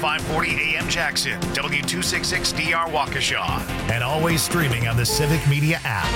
540 AM Jackson, W266DR Waukesha, and always streaming on the Civic Media app.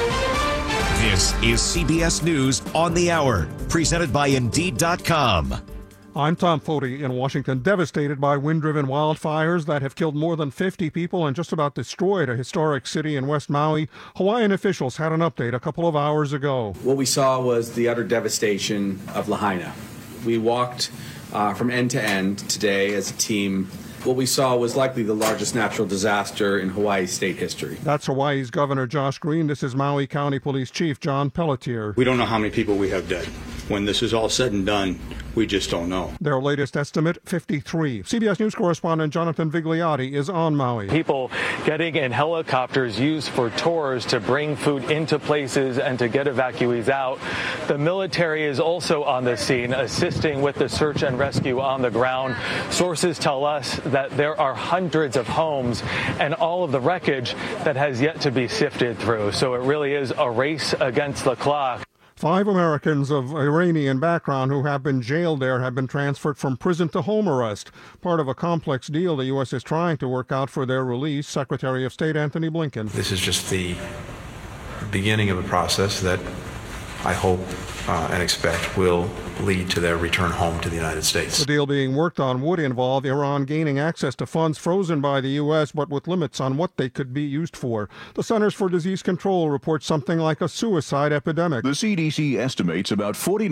This is CBS News on the Hour, presented by Indeed.com. I'm Tom Foti in Washington, devastated by wind-driven wildfires that have killed more than 50 people and just about destroyed a historic city in West Maui. Hawaiian officials had an update a couple of hours ago. What we saw was the utter devastation of Lahaina. We walked from end to end today as a team. What we saw was likely the largest natural disaster in Hawaii's state history. That's Hawaii's Governor Josh Green. This is Maui County Police Chief John Pelletier. We don't know how many people we have dead. When this is all said and done, we just don't know. Their latest estimate, 53. CBS News correspondent Jonathan Vigliotti is on Maui. People getting in helicopters used for tours to bring food into places and to get evacuees out. The military is also on the scene, assisting with the search and rescue on the ground. Sources tell us that there are hundreds of homes and all of the wreckage that has yet to be sifted through. So it really is a race against the clock. 5 Americans of Iranian background who have been jailed there have been transferred from prison to home arrest, part of a complex deal the U.S. is trying to work out for their release. Secretary of State Antony Blinken. This is just the beginning of a process that I hope and expect will lead to their return home to the United States. The deal being worked on would involve Iran gaining access to funds frozen by the U.S., but with limits on what they could be used for. The Centers for Disease Control reports something like a suicide epidemic. The CDC estimates about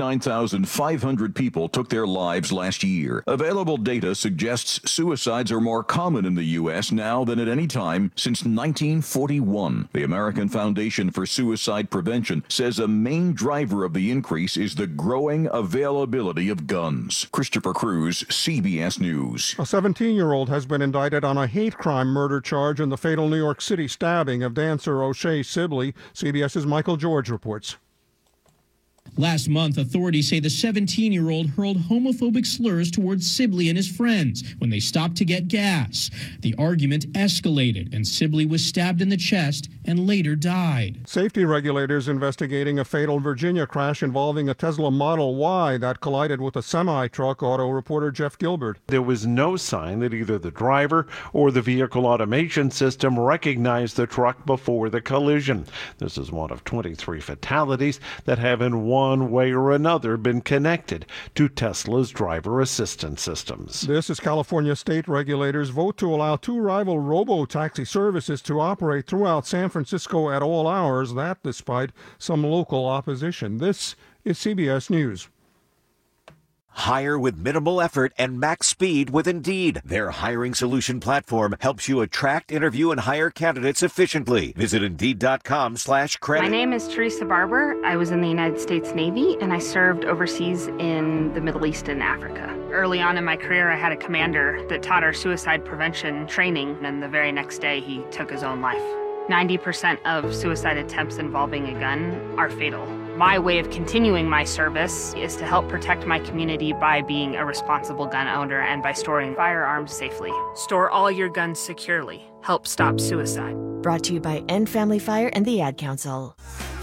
49,500 people took their lives last year. Available data suggests suicides are more common in the U.S. now than at any time since 1941. The American Foundation for Suicide Prevention says a main driver of the increase is the growing availability of guns. Christopher Cruz, CBS News. A 17-year-old has been indicted on a hate crime murder charge in the fatal New York City stabbing of dancer O'Shea Sibley. CBS's Michael George reports. Last month, authorities say the 17-year-old hurled homophobic slurs towards Sibley and his friends when they stopped to get gas. The argument escalated, and Sibley was stabbed in the chest and later died. Safety regulators investigating a fatal Virginia crash involving a Tesla Model Y that collided with a semi-truck. Auto reporter Jeff Gilbert. There was no sign that either the driver or the vehicle automation system recognized the truck before the collision. This is one of 23 fatalities that have in one way or another been connected to Tesla's driver assistance systems. This is California state regulators vote to allow 2 rival robo-taxi services to operate throughout San Francisco at all hours, that despite some local opposition. This is CBS News. Hire with minimal effort and max speed with Indeed. Their hiring solution platform helps you attract, interview, and hire candidates efficiently. Visit Indeed.com/credit. My name is Teresa Barber. I was in the United States Navy, and I served overseas in the Middle East and Africa. Early on in my career, I had a commander that taught our suicide prevention training, and the very next day, he took his own life. 90% of suicide attempts involving a gun are fatal. My way of continuing my service is to help protect my community by being a responsible gun owner and by storing firearms safely. Store all your guns securely. Help stop suicide. Brought to you by End Family Fire and the Ad Council.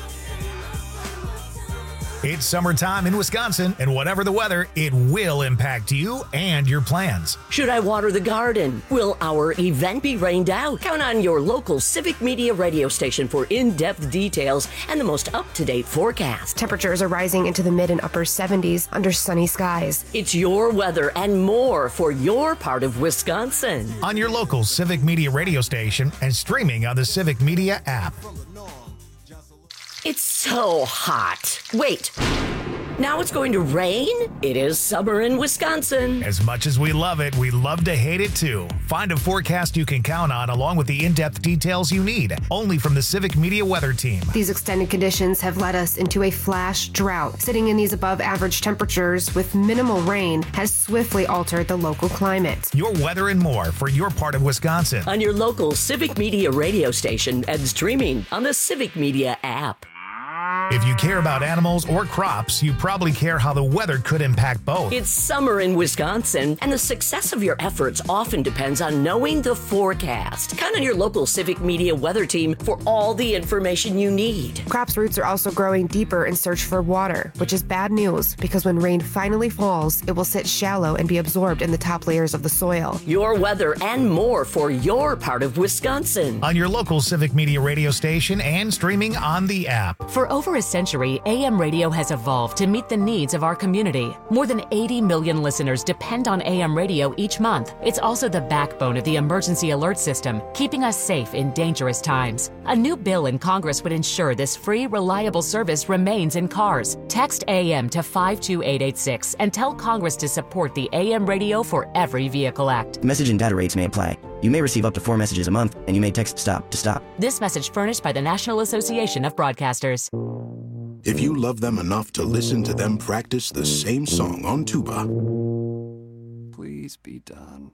It's summertime in Wisconsin, and whatever the weather, it will impact you and your plans. Should I water the garden? Will our event be rained out? Count on your local Civic Media radio station for in-depth details and the most up-to-date forecast. Temperatures are rising into the mid and upper 70s under sunny skies. It's your weather and more for your part of Wisconsin. On your local Civic Media radio station and streaming on the Civic Media app. It's so hot. Wait, now it's going to rain? It is summer in Wisconsin. As much as we love it, we love to hate it too. Find a forecast you can count on along with the in-depth details you need, only from the Civic Media Weather Team. These extended conditions have led us into a flash drought. Sitting in these above average temperatures with minimal rain has swiftly altered the local climate. Your weather and more for your part of Wisconsin. On your local Civic Media radio station and streaming on the Civic Media app. If you care about animals or crops, you probably care how the weather could impact both. It's summer in Wisconsin, and the success of your efforts often depends on knowing the forecast. Count on your local Civic Media weather team for all the information you need. Crops' roots are also growing deeper in search for water, which is bad news because when rain finally falls, it will sit shallow and be absorbed in the top layers of the soil. Your weather and more for your part of Wisconsin. On your local Civic Media radio station and streaming on the app. For over a century, AM radio has evolved to meet the needs of our community. More than 80 million listeners depend on AM radio each month. It's also the backbone of the emergency alert system, keeping us safe in dangerous times. A new bill in Congress would ensure this free, reliable service remains in cars. Text AM to 52886 and tell Congress to support the AM Radio for Every Vehicle Act. Message and data rates may apply. You may receive up to 4 messages a month, and you may text STOP to stop. This message furnished by the National Association of Broadcasters. If you love them enough to listen to them practice the same song on tuba, please be done.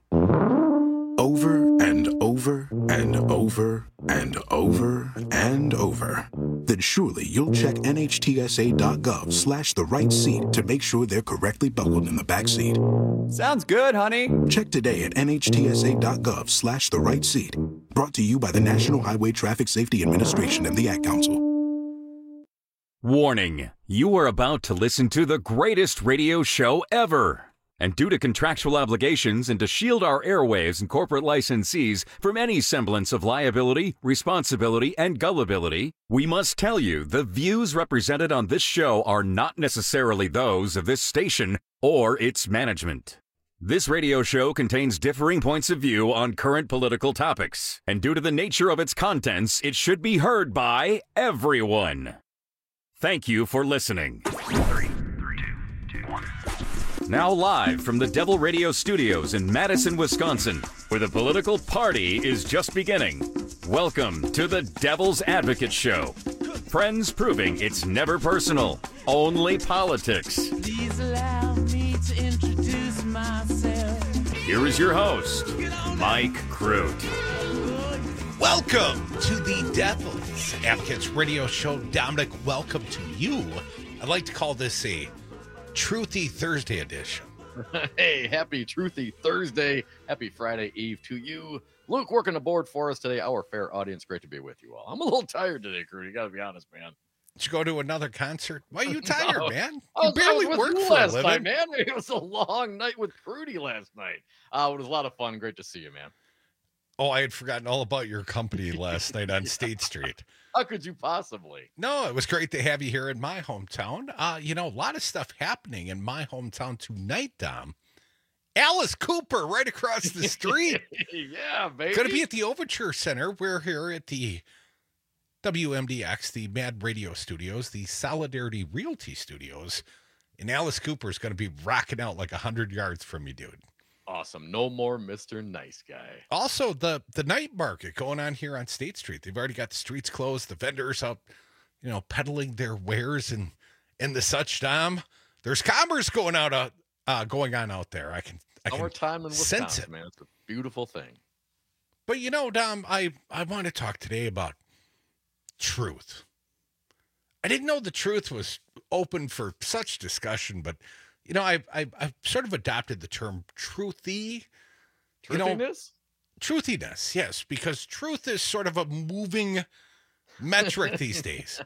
Over and over and over and over and over, then surely you'll check NHTSA.gov/the right seat to make sure they're correctly buckled in the back seat. Sounds good, honey. Check today at NHTSA.gov/the right seat. Brought to you by the National Highway Traffic Safety Administration and the Ad Council. Warning, you are about to listen to the greatest radio show ever. And due to contractual obligations and to shield our airwaves and corporate licensees from any semblance of liability, responsibility, and gullibility, we must tell you the views represented on this show are not necessarily those of this station or its management. This radio show contains differing points of view on current political topics, and due to the nature of its contents, it should be heard by everyone. Thank you for listening. 3, 2, 1. Now live from the Devil Radio Studios in Madison, Wisconsin, where the political party is just beginning. Welcome to the Devil's Advocate Show. Friends proving it's never personal, only politics. Please allow me to introduce myself. Here is your host, Mike Crute. Welcome to the Devil's Advocates Radio Show. Dominic, welcome to you. I'd like to call this a Truthy Thursday edition. Hey, happy Truthy Thursday. Happy Friday Eve to you. Luke working the board for us today. Our fair audience. Great to be with you all. I'm a little tired today, Crute. You got to be honest, man. Did you go to another concert? Why are you tired, No. man? I You barely was worked with you for a last living. night, man. It was a long night with Crudy last night. It was a lot of fun. Great to see you, man. Oh, I had forgotten all about your company last night on State Street. How could you possibly? No, it was great to have you here in my hometown. A lot of stuff happening in my hometown tonight, Dom. Alice Cooper right across the street. Yeah, baby. Going to be at the Overture Center. We're here at the WMDX, the Mad Radio Studios, the Solidarity Realty Studios. And Alice Cooper is going to be rocking out like 100 yards from you, dude. Awesome. No more Mr. Nice Guy. Also, the night market going on here on State Street. They've already got the streets closed. The vendors out, peddling their wares and the such, Dom. There's commerce going on out there. I can Summertime in sense Wisconsin, it. man. It's a beautiful thing. But Dom, I want to talk today about truth. I didn't know the truth was open for such discussion, but I've sort of adopted the term truthy. Truthiness? Truthiness, yes, because truth is sort of a moving metric these days.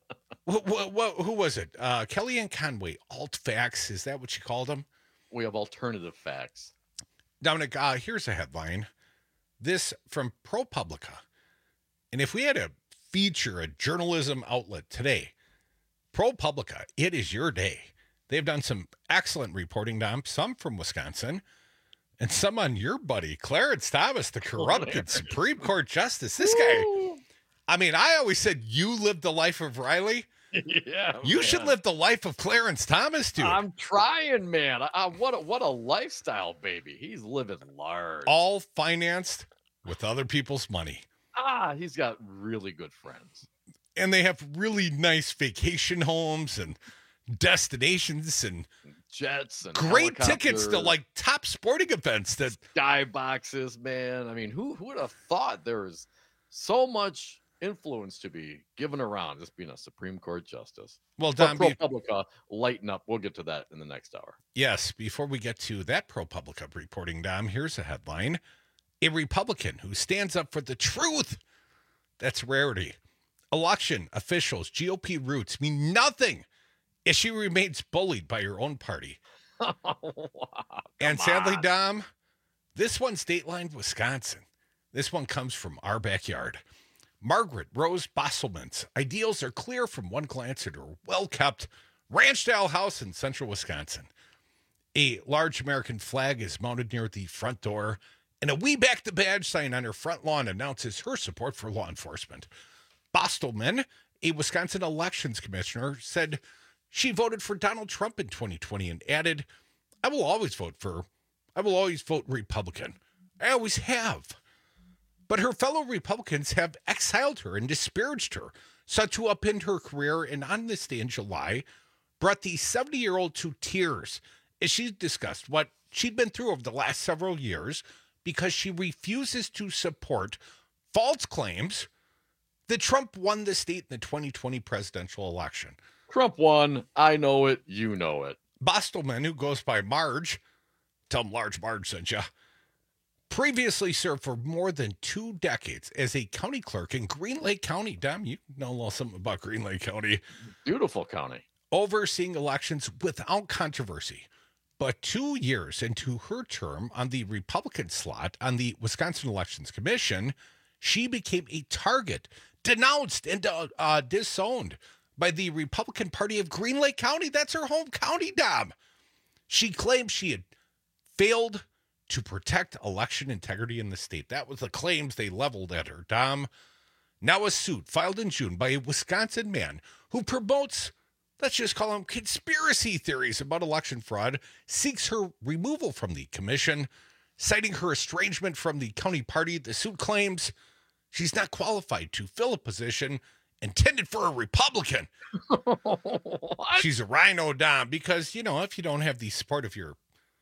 Who was it? Kellyanne Conway, alt facts. Is that what you called them? We have alternative facts. Dominic, here's a headline. This from ProPublica. And if we had to feature a journalism outlet today, ProPublica, it is your day. They've done some excellent reporting, Dom, some from Wisconsin, and some on your buddy, Clarence Thomas, the corrupted Supreme Court Justice. This guy, I always said you lived the life of Riley. Yeah, You should live the life of Clarence Thomas, dude. I'm trying, man. What a lifestyle, baby. He's living large. All financed with other people's money. He's got really good friends. And they have really nice vacation homes and destinations and jets and great tickets to like top sporting events. That sky boxes, man. I mean, who would have thought there was so much influence to be given around just being a Supreme Court justice. Well, Don, ProPublica, lighten up. We'll get to that in the next hour. Yes, before we get to that ProPublica reporting, Dom, here's a headline. A Republican who stands up for the truth. That's rarity. Election officials, GOP roots mean nothing if she remains bullied by her own party. And sadly, Dom, this one's dateline Wisconsin. This one comes from our backyard. Margaret Rose Bostelman's ideals are clear from one glance at her well-kept ranch-style house in central Wisconsin. A large American flag is mounted near the front door, and a "We Back the Badge" sign on her front lawn announces her support for law enforcement. Bostelman, a Wisconsin elections commissioner, said she voted for Donald Trump in 2020 and added, I will always vote Republican. I always have. But her fellow Republicans have exiled her and disparaged her, sought to upend her career, and on this day in July, brought the 70-year-old to tears as she discussed what she'd been through over the last several years because she refuses to support false claims that Trump won the state in the 2020 presidential election. Trump won. I know it. You know it. Bostelman, who goes by Marge, tell him Large Marge sent you, previously served for more than 2 decades as a county clerk in Green Lake County. Dom, you know a little something about Green Lake County. Beautiful county. Overseeing elections without controversy. But 2 years into her term on the Republican slot on the Wisconsin Elections Commission, she became a target, denounced and disowned by the Republican Party of Green Lake County. That's her home county, Dom. She claimed she had failed to protect election integrity in the state. That was the claims they leveled at her, Dom. Now a suit filed in June by a Wisconsin man who promotes, let's just call him, conspiracy theories about election fraud, seeks her removal from the commission, citing her estrangement from the county party. The suit claims she's not qualified to fill a position intended for a Republican. She's a rhino, Dom, because, you know, if you don't have the support of your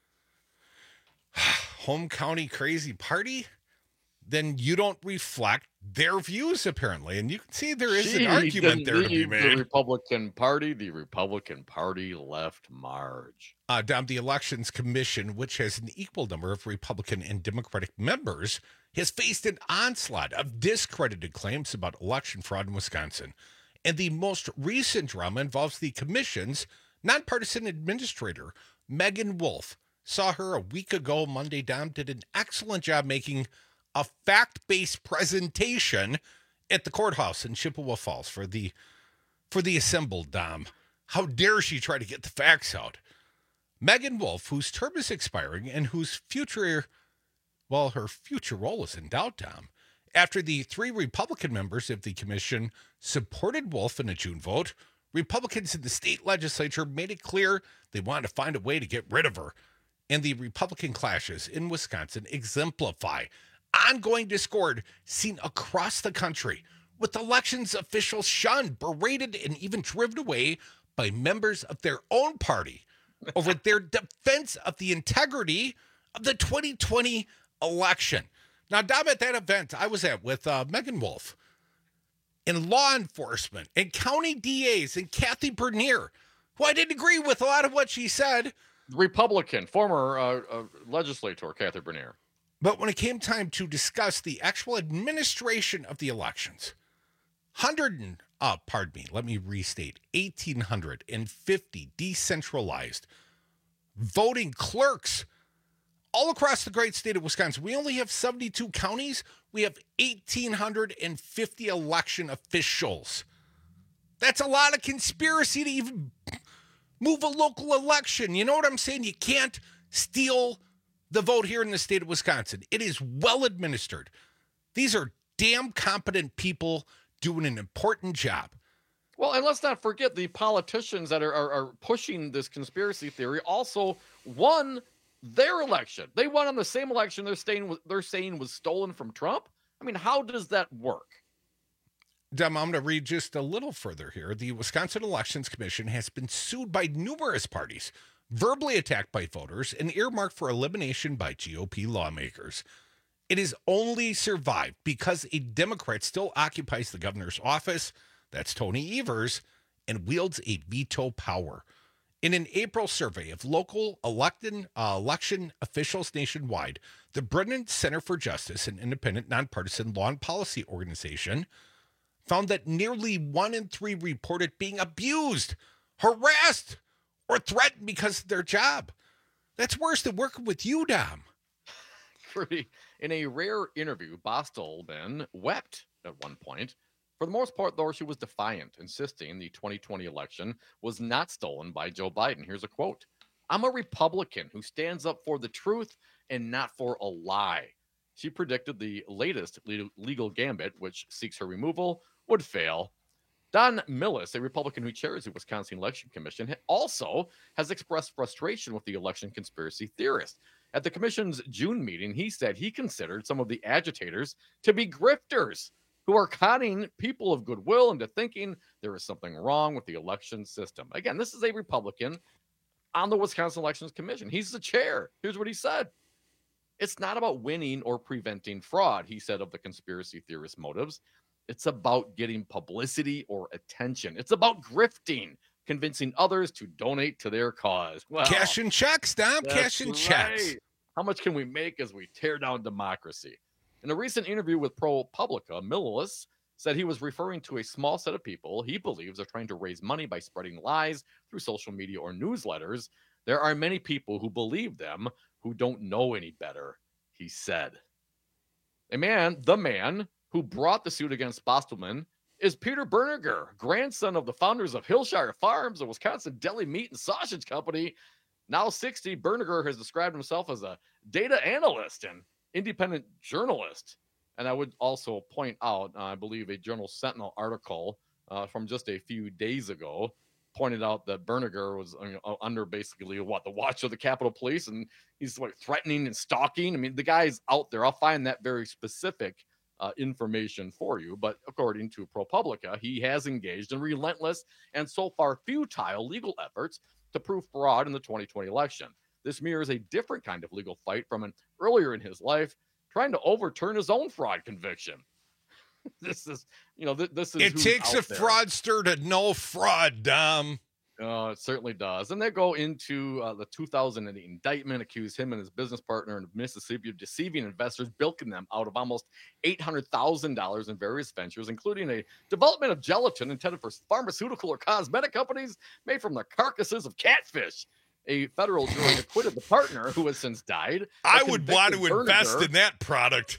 home county crazy party, then you don't reflect their views, apparently. And you can see there is an argument there to be made. The Republican Party left Marge. Dom, the Elections Commission, which has an equal number of Republican and Democratic members, has faced an onslaught of discredited claims about election fraud in Wisconsin. And the most recent drama involves the commission's nonpartisan administrator, Megan Wolf. Saw her a week ago, Monday. Dom did an excellent job making a fact-based presentation at the courthouse in Chippewa Falls for the assembled, Dom. How dare she try to get the facts out? Megan Wolf, whose term is expiring and whose future role is in doubt, Dom, after the 3 Republican members of the commission supported Wolf in a June vote, Republicans in the state legislature made it clear they wanted to find a way to get rid of her. And the Republican clashes in Wisconsin exemplify ongoing discord seen across the country, with elections officials shunned, berated, and even driven away by members of their own party over their defense of the integrity of the 2020 election. Now, Dom, at that event I was at with Megan Wolf and law enforcement and county DAs and Kathy Bernier, who I didn't agree with a lot of what she said. Republican, former legislator Kathy Bernier. But when it came time to discuss the actual administration of the elections, 1,850 decentralized voting clerks all across the great state of Wisconsin. We only have 72 counties. We have 1,850 election officials. That's a lot of conspiracy to even move a local election. You know what I'm saying? You can't steal the vote here in the state of Wisconsin. It is well administered. These are damn competent people doing an important job. Well, and let's not forget the politicians that are pushing this conspiracy theory also won their election. They won on the same election they're saying was stolen from Trump. I mean, how does that work? Dom, I'm going to read just a little further here. The Wisconsin Elections Commission has been sued by numerous parties, verbally attacked by voters, and earmarked for elimination by GOP lawmakers. It has only survived because a Democrat still occupies the governor's office, that's Tony Evers, and wields a veto power. In an April survey of local election officials nationwide, the Brennan Center for Justice, an independent, nonpartisan law and policy organization, found that nearly 1 in 3 reported being abused, harassed, or threatened because of their job. That's worse than working with you, Dom. In a rare interview, Bostelman wept at one point. For the most part, though, she was defiant, insisting the 2020 election was not stolen by Joe Biden. Here's a quote. "I'm a Republican who stands up for the truth and not for a lie." She predicted the latest legal gambit, which seeks her removal, would fail. Don Millis, a Republican who chairs the Wisconsin Election Commission, also has expressed frustration with the election conspiracy theorists. At the commission's June meeting, he said he considered some of the agitators to be grifters who are conning people of goodwill into thinking there is something wrong with the election system. Again, this is a Republican on the Wisconsin Elections Commission. He's the chair. Here's what he said. "It's not about winning or preventing fraud," he said, of the conspiracy theorist motives. "It's about getting publicity or attention. It's about grifting, convincing others to donate to their cause." Well, cash and checks, Dom. Cash and checks. How much can we make as we tear down democracy? In a recent interview with ProPublica, Millis said he was referring to a small set of people he believes are trying to raise money by spreading lies through social media or newsletters. "There are many people who believe them who don't know any better," he said. The man who brought the suit against Bostelman is Peter Berniger, grandson of the founders of Hillshire Farms, a Wisconsin deli meat and sausage company. Now 60, Berniger has described himself as a data analyst and independent journalist. And I would also point out, I believe a Journal Sentinel article from just a few days ago pointed out that Berniger was under basically the watch of the Capitol Police, and he's threatening and stalking. I mean, the guy's out there. I'll find that very specific information for you. But according to ProPublica, he has engaged in relentless and so far futile legal efforts to prove fraud in the 2020 election. This mirrors a different kind of legal fight from an earlier in his life, trying to overturn his own fraud conviction. This is. It takes a fraudster to know fraud, Dom. Oh, it certainly does. And they go into the 2008 indictment, accuse him and his business partner in Mississippi of deceiving investors, bilking them out of almost $800,000 in various ventures, including a development of gelatin intended for pharmaceutical or cosmetic companies made from the carcasses of catfish. A federal jury acquitted the partner, who has since died. I would want to invest in that product.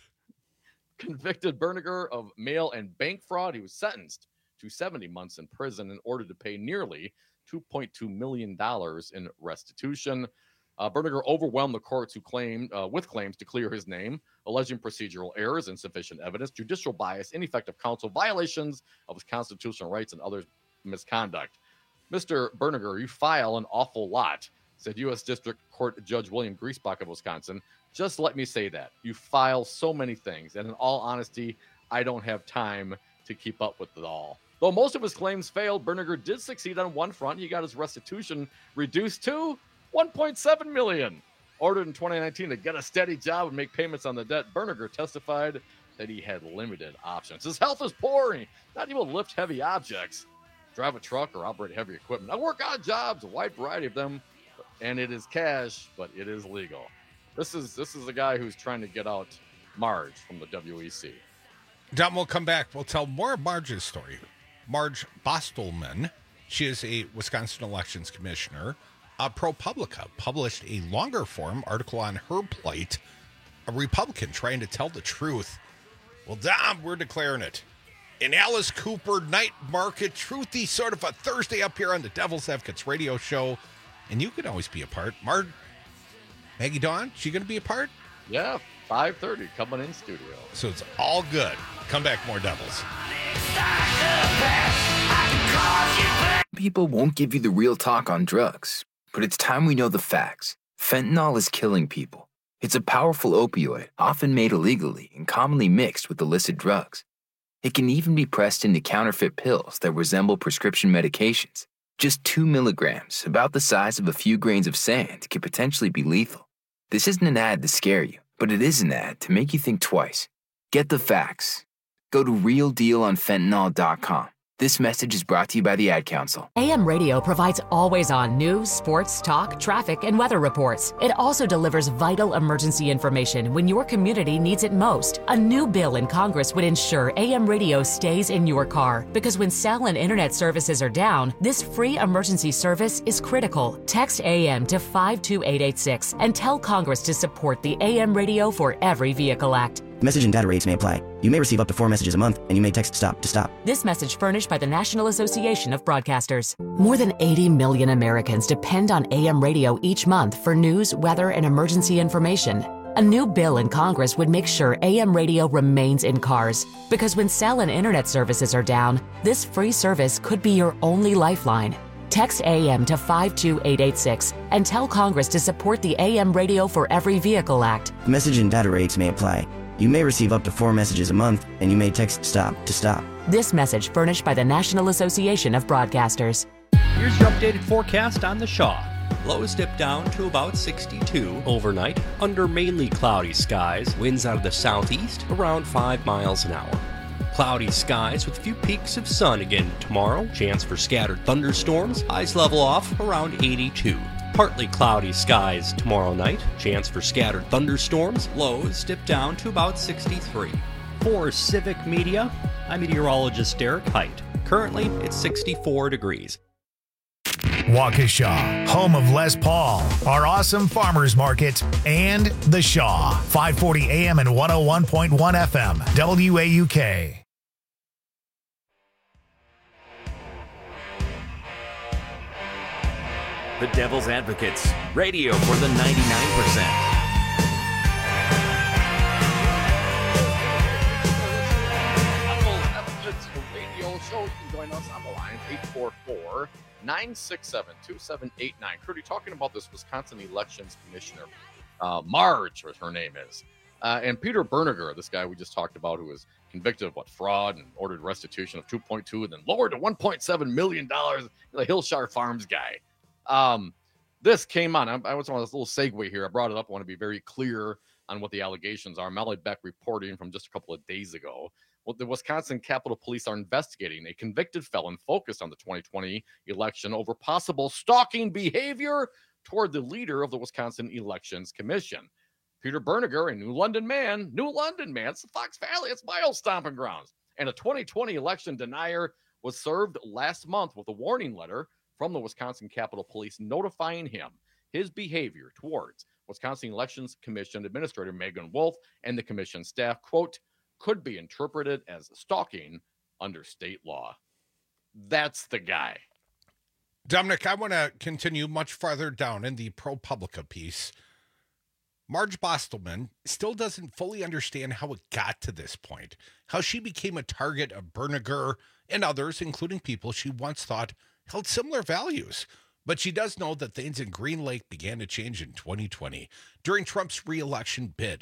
Convicted Berniger of mail and bank fraud. He was sentenced to 70 months in prison in order to pay nearly $2.2 million in restitution. Berniger overwhelmed the courts with claims to clear his name, alleging procedural errors, insufficient evidence, judicial bias, ineffective counsel, violations of his constitutional rights, and other misconduct. "Mr. Berniger, you file an awful lot," said U.S. District Court Judge William Griesbach of Wisconsin. "Just let me say that. You file so many things, and in all honesty, I don't have time to keep up with it all." Though most of his claims failed, Berniger did succeed on one front. He got his restitution reduced to $1.7 million. Ordered in 2019 to get a steady job and make payments on the debt, Berniger testified that he had limited options. His health is poor, and he's not able to lift heavy objects, drive a truck, or operate heavy equipment. "I work odd jobs, a wide variety of them, and it is cash, but it is legal." This is a guy who's trying to get out Marge from the WEC. Dom, we'll come back. We'll tell more of Marge's story. Marge Bostelman, she is a Wisconsin Elections Commissioner. ProPublica published a longer form article on her plight, a Republican trying to tell the truth. Well, Dom, we're declaring it. An Alice Cooper night market truthy sort of a Thursday up here on the Devil's Advocates radio show. And you can always be a part. Maggie Dawn, she going to be a part? Yeah, 5:30 coming in studio. So it's all good. Come back, more Devils. People won't give you the real talk on drugs, but it's time we know the facts. Fentanyl is killing people. It's a powerful opioid, often made illegally and commonly mixed with illicit drugs. It can even be pressed into counterfeit pills that resemble prescription medications. Just 2 milligrams, about the size of a few grains of sand, could potentially be lethal. This isn't an ad to scare you. But it is an ad to make you think twice. Get the facts. Go to realdealonfentanyl.com. This message is brought to you by the Ad Council. AM radio provides always-on news, sports, talk, traffic, and weather reports. It also delivers vital emergency information when your community needs it most. A new bill in Congress would ensure AM radio stays in your car, because when cell and internet services are down, this free emergency service is critical. Text AM to 52886 and tell Congress to support the AM Radio for Every Vehicle Act. Message and data rates may apply. You may receive up to 4 messages a month, and you may text STOP to stop. This message furnished by the National Association of Broadcasters. More than 80 million Americans depend on AM radio each month for news, weather, and emergency information. A new bill in Congress would make sure AM radio remains in cars, because when cell and internet services are down, this free service could be your only lifeline. Text AM to 52886 and tell Congress to support the AM Radio for Every Vehicle Act. Message and data rates may apply. You may receive up to 4 messages a month, and you may text STOP to stop. This message furnished by the National Association of Broadcasters. Here's your updated forecast on the Shaw. Lows dip down to about 62 overnight, under mainly cloudy skies. Winds out of the southeast around 5 miles an hour. Cloudy skies with a few peaks of sun again tomorrow. Chance for scattered thunderstorms. Highs level off around 82. Partly cloudy skies tomorrow night. Chance for scattered thunderstorms. Lows dip down to about 63. For Civic Media, I'm meteorologist Derek Height. Currently, it's 64 degrees. Waukesha, home of Les Paul, our awesome farmers market, and The Shaw, 540 AM and 101.1 FM, WAUK. The Devil's Advocates, radio for the 99%. Devil's Advocates radio show. You can join us on the line, 844-967-2789. Crudy, talking about this Wisconsin Elections Commissioner, Marge, what her name is, and Peter Berniger, this guy we just talked about, who was convicted of fraud and ordered restitution of $2.2 and then lowered to $1.7 million, the Hillshire Farms guy. This came on. I was on this little segue here. I brought it up. I want to be very clear on what the allegations are. Molly Beck reporting from just a couple of days ago. Well, the Wisconsin Capitol Police are investigating a convicted felon focused on the 2020 election over possible stalking behavior toward the leader of the Wisconsin Elections Commission. Peter Berniger, a New London man, it's the Fox Valley, it's my old stomping grounds. And a 2020 election denier was served last month with a warning letter from the Wisconsin Capitol Police notifying him his behavior towards Wisconsin Elections Commission Administrator Megan Wolf and the commission staff, quote, could be interpreted as stalking under state law. That's the guy. Dominic, I want to continue much farther down in the ProPublica piece. Marge Bostelman still doesn't fully understand how it got to this point, how she became a target of Berniger and others, including people she once thought held similar values. But she does know that things in Green Lake began to change in 2020 during Trump's re-election bid.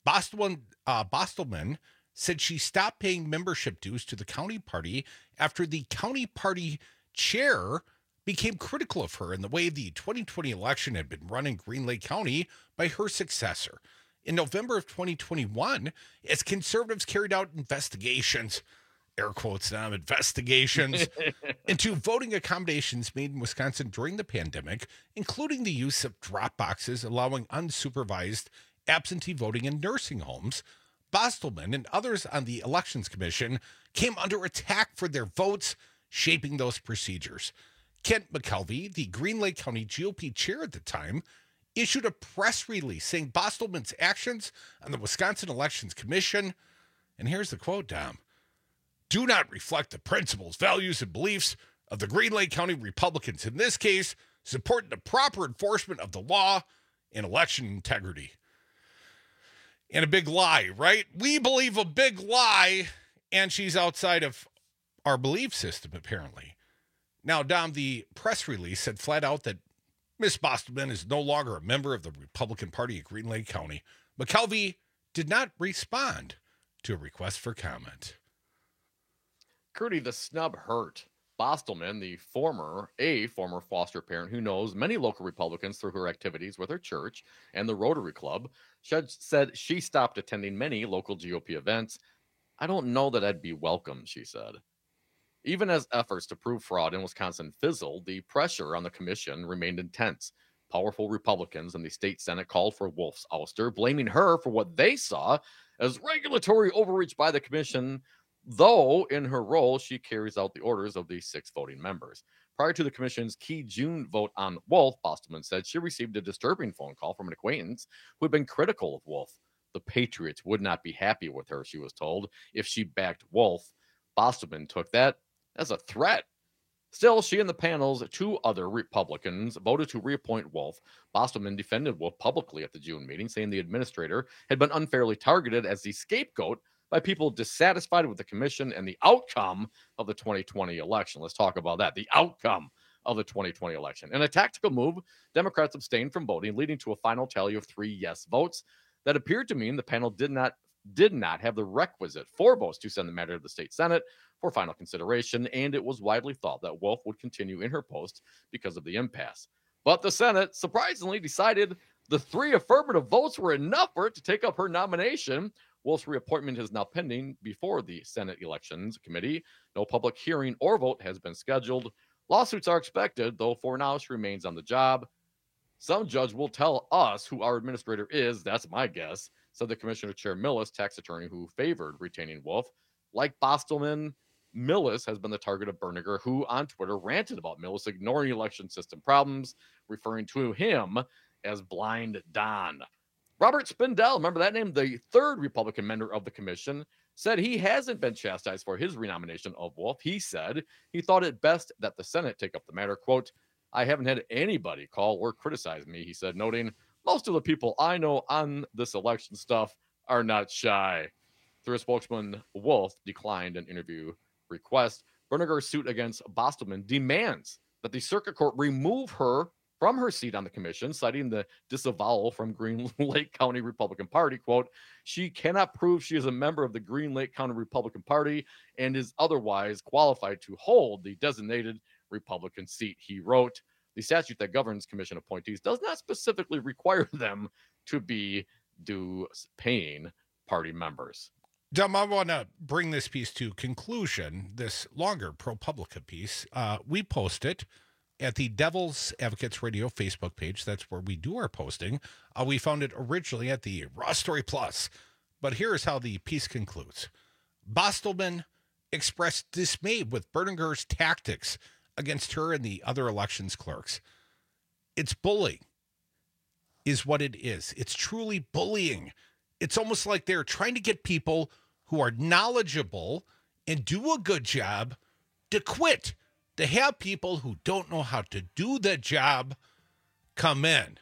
Bostelman said she stopped paying membership dues to the county party after the county party chair became critical of her and the way the 2020 election had been run in Green Lake County by her successor. In November of 2021, as conservatives carried out investigations, air quotes now, investigations, into voting accommodations made in Wisconsin during the pandemic, including the use of drop boxes allowing unsupervised absentee voting in nursing homes, Bostelman and others on the Elections Commission came under attack for their votes shaping those procedures. Kent McKelvey, the Green Lake County GOP chair at the time, issued a press release saying Bostelman's actions on the Wisconsin Elections Commission, and here's the quote, Dom, do not reflect the principles, values, and beliefs of the Green Lake County Republicans. In this case, supporting the proper enforcement of the law and election integrity. And a big lie, right? We believe a big lie, and she's outside of our belief system, apparently. Now, Dom, the press release said flat out that Ms. Bostelman is no longer a member of the Republican Party of Green Lake County. McKelvey did not respond to a request for comment. Crudy, the snub hurt. Bostelman, the former foster parent who knows many local Republicans through her activities with her church and the Rotary Club, said she stopped attending many local GOP events. I don't know that I'd be welcome, she said. Even as efforts to prove fraud in Wisconsin fizzled, the pressure on the commission remained intense. Powerful Republicans in the state Senate called for Wolf's ouster, blaming her for what they saw as regulatory overreach by the commission, though in her role, she carries out the orders of the 6 voting members. Prior to the commission's key June vote on Wolf, Bostelman said she received a disturbing phone call from an acquaintance who had been critical of Wolf. The Patriots would not be happy with her, she was told, if she backed Wolf. Bostelman took that as a threat. Still, she and the panel's 2 other Republicans voted to reappoint Wolf. Bostelman defended Wolf publicly at the June meeting, saying the administrator had been unfairly targeted as the scapegoat by people dissatisfied with the commission and the outcome of the 2020 election. Let's talk about that. The outcome of the 2020 election. In a tactical move, Democrats abstained from voting, leading to a final tally of 3 yes votes that appeared to mean the panel did not have the requisite 4 votes to send the matter to the state Senate for final consideration, and it was widely thought that Wolf would continue in her post because of the impasse. But the Senate surprisingly decided the 3 affirmative votes were enough for it to take up her nomination. Wolf's reappointment is now pending before the Senate Elections Committee. No public hearing or vote has been scheduled. Lawsuits are expected, though for now she remains on the job. Some judge will tell us who our administrator is, that's my guess, said the Commissioner Chair Millis, tax attorney who favored retaining Wolf. Like Bostelman, Millis has been the target of Berniger, who on Twitter ranted about Millis ignoring election system problems, referring to him as Blind Don. Robert Spindell, remember that name, the 3rd Republican member of the commission, said he hasn't been chastised for his renomination of Wolf. He said he thought it best that the Senate take up the matter. Quote, I haven't had anybody call or criticize me, he said, noting most of the people I know on this election stuff are not shy. Through a spokesman, Wolf declined an interview request. Berniger's suit against Bostelman demands that the circuit court remove her from her seat on the commission, citing the disavowal from Green Lake County Republican Party. Quote, she cannot prove she is a member of the Green Lake County Republican Party and is otherwise qualified to hold the designated Republican seat, he wrote. The statute that governs commission appointees does not specifically require them to be dues-paying party members. Dom, I want to bring this piece to conclusion, this longer ProPublica piece. We post it at the Devil's Advocates Radio Facebook page. That's where we do our posting. We found it originally at the Raw Story Plus. But here's how the piece concludes. Bostelman expressed dismay with Berniger's tactics against her and the other elections clerks. It's bullying is what it is. It's truly bullying. It's almost like they're trying to get people who are knowledgeable and do a good job to quit, to have people who don't know how to do the job come in.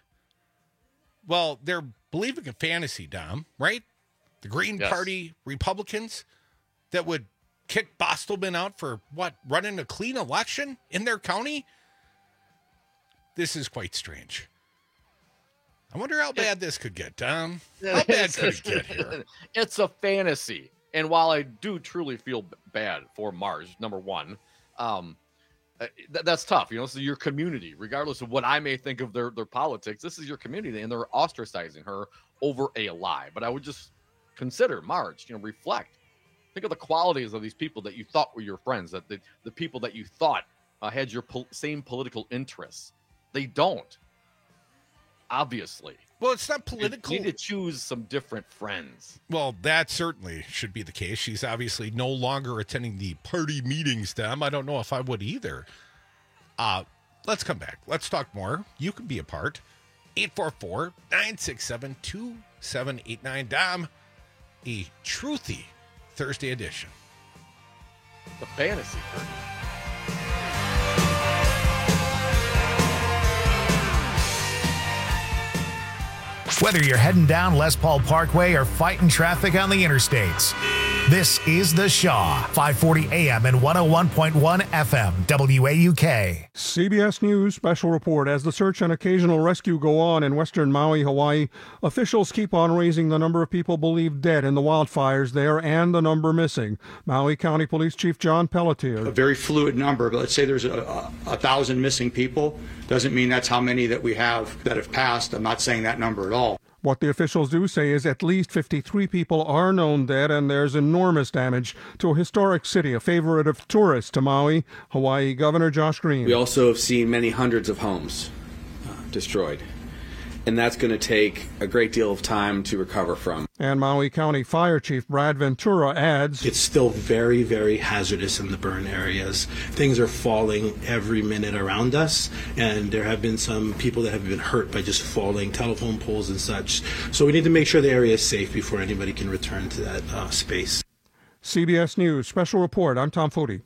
Well, they're believing in fantasy, Dom, right? The Green Party Republicans that would kick Bostelman out for, what, running a clean election in their county? This is quite strange. I wonder how bad this could get, Dom. How bad could it get here? It's a fantasy. And while I do truly feel bad for Marge, number one, that's tough. You know, this is your community, regardless of what I may think of their politics. This is your community, and they're ostracizing her over a lie. But I would just consider, Marge, reflect. Think of the qualities of these people that you thought were your friends, that the people that you thought had your same political interests. They don't. Obviously. Well, it's not political. You need to choose some different friends. Well, that certainly should be the case. She's obviously no longer attending the party meetings, Dom. I don't know if I would either. Let's come back. Let's talk more. You can be a part. 844-967-2789. Dom, a truthy Thursday edition. The fantasy curtain. Whether you're heading down Les Paul Parkway or fighting traffic on the interstates, this is The Shaw, 540 AM and 101.1 FM, WAUK. CBS News special report. As the search and occasional rescue go on in western Maui, Hawaii, officials keep on raising the number of people believed dead in the wildfires there and the number missing. Maui County Police Chief John Pelletier. A very fluid number, but let's say there's 1,000 missing people. Doesn't mean that's how many that we have that have passed. I'm not saying that number at all. What the officials do say is at least 53 people are known dead, and there's enormous damage to a historic city, a favorite of tourists to Maui. Hawaii Governor Josh Green. We also have seen many hundreds of homes destroyed, and that's going to take a great deal of time to recover from. And Maui County Fire Chief Brad Ventura adds, it's still very, very hazardous in the burn areas. Things are falling every minute around us, and there have been some people that have been hurt by just falling telephone poles and such. So we need to make sure the area is safe before anybody can return to that space. CBS News Special Report. I'm Tom Foti.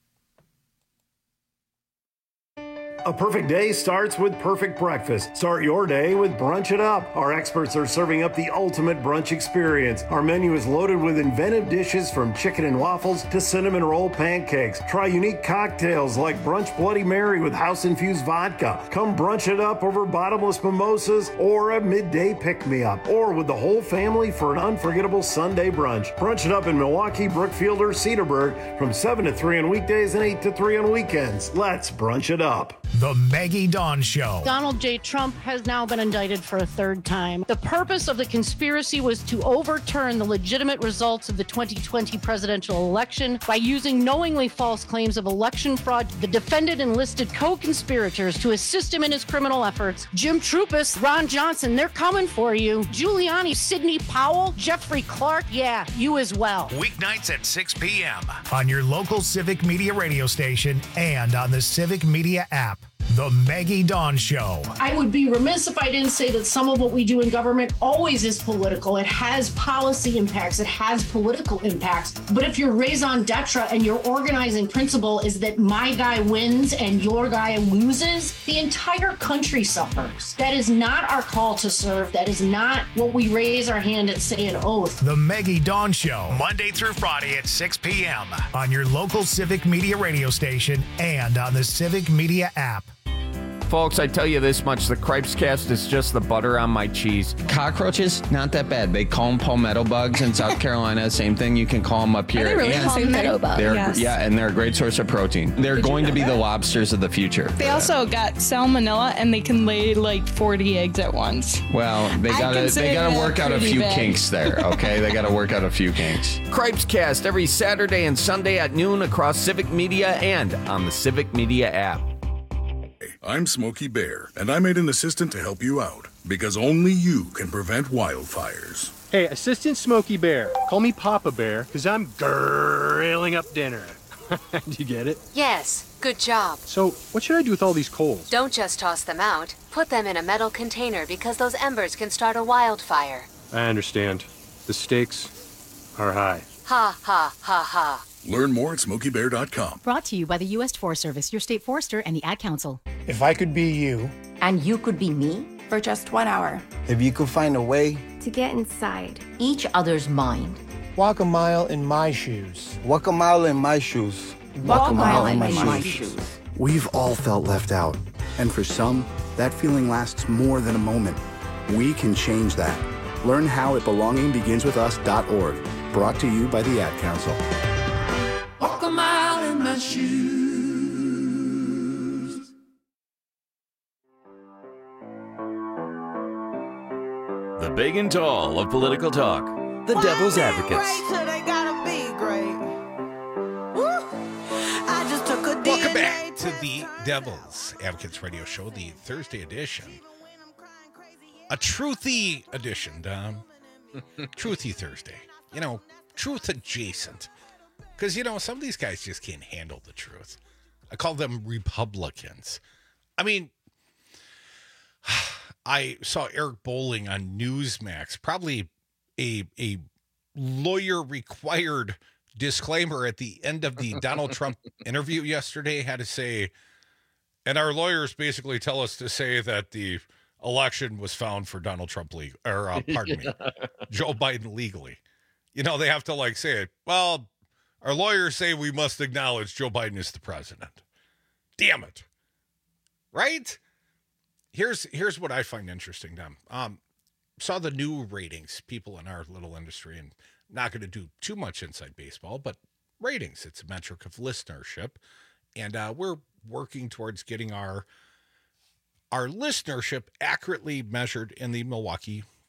A perfect day starts with perfect breakfast. Start your day with Brunch It Up. Our experts are serving up the ultimate brunch experience. Our menu is loaded with inventive dishes from chicken and waffles to cinnamon roll pancakes. Try unique cocktails like Brunch Bloody Mary with house-infused vodka. Come brunch it up over bottomless mimosas or a midday pick-me-up, or with the whole family for an unforgettable Sunday brunch. Brunch It Up in Milwaukee, Brookfield, or Cedarburg from 7 to 3 on weekdays and 8 to 3 on weekends. Let's brunch it up. The Maggie Dawn Show. Donald J. Trump has now been indicted for a third time. The purpose of the conspiracy was to overturn the legitimate results of the 2020 presidential election by using knowingly false claims of election fraud. The defendant enlisted co-conspirators to assist him in his criminal efforts. Jim Trupis, Ron Johnson, they're coming for you. Giuliani, Sidney Powell, Jeffrey Clark, yeah, you as well. Weeknights at 6 p.m. on your local Civic Media radio station and on the Civic Media app. The Maggie Dawn Show. I would be remiss if I didn't say that some of what we do in government always is political. It has policy impacts. It has political impacts. But if your raison d'etre and your organizing principle is that my guy wins and your guy loses, the entire country suffers. That is not our call to serve. That is not what we raise our hand and say an oath. The Maggie Dawn Show, Monday through Friday at 6 p.m. on your local Civic Media radio station and on the Civic Media app. Folks, I tell you this much, the Cripes Cast is just the butter on my cheese. Cockroaches, not that bad. They call them palmetto bugs in South Carolina. Same thing, you can call them up here. Are they really palmetto bugs? Yes. Yeah, and they're a great source of protein. They're going to be the lobsters of the future. They also got salmonella, and they can lay like 40 eggs at once. Well, they gotta work out a few kinks there, okay? They gotta work out a few kinks. Cripes Cast every Saturday and Sunday at noon across Civic Media and on the Civic Media app. I'm Smokey Bear, and I made an assistant to help you out, because only you can prevent wildfires. Hey, Assistant Smokey Bear, call me Papa Bear, because I'm grilling up dinner. Do you get it? Yes, good job. So, what should I do with all these coals? Don't just toss them out. Put them in a metal container because those embers can start a wildfire. I understand. The stakes are high. Ha, ha, ha, ha. Learn more at SmokeyBear.com. Brought to you by the U.S. Forest Service, your state forester, and the Ad Council. If I could be you. And you could be me? For just 1 hour. If you could find a way. To get inside each other's mind. Walk a mile in my shoes. Walk a mile in my shoes. Walk a mile in my shoes. We've all felt left out. And for some, that feeling lasts more than a moment. We can change that. Learn how at belongingbeginswithus.org. Brought to you by the Ad Council. Walk a mile in my shoes. The big and tall of political talk. The Devil's Advocates. Welcome back to the Devil's Advocates Radio Show, the Thursday edition. A truthy edition, Dom. Truthy Thursday. You know, truth adjacent. Because, you know, some of these guys just can't handle the truth. I call them Republicans. I mean, I saw Eric Bolling on Newsmax, probably a lawyer-required disclaimer at the end of the Donald Trump interview yesterday, had to say, and our lawyers basically tell us to say that the election was found for Donald Trump Joe Biden legally. You know, they have to like say it. Well, our lawyers say we must acknowledge Joe Biden is the president. Damn it. Right? Here's what I find interesting, Dom. Saw the new ratings, people in our little industry, and not going to do too much inside baseball, but ratings. It's a metric of listenership. And we're working towards getting our listenership accurately measured in the Milwaukee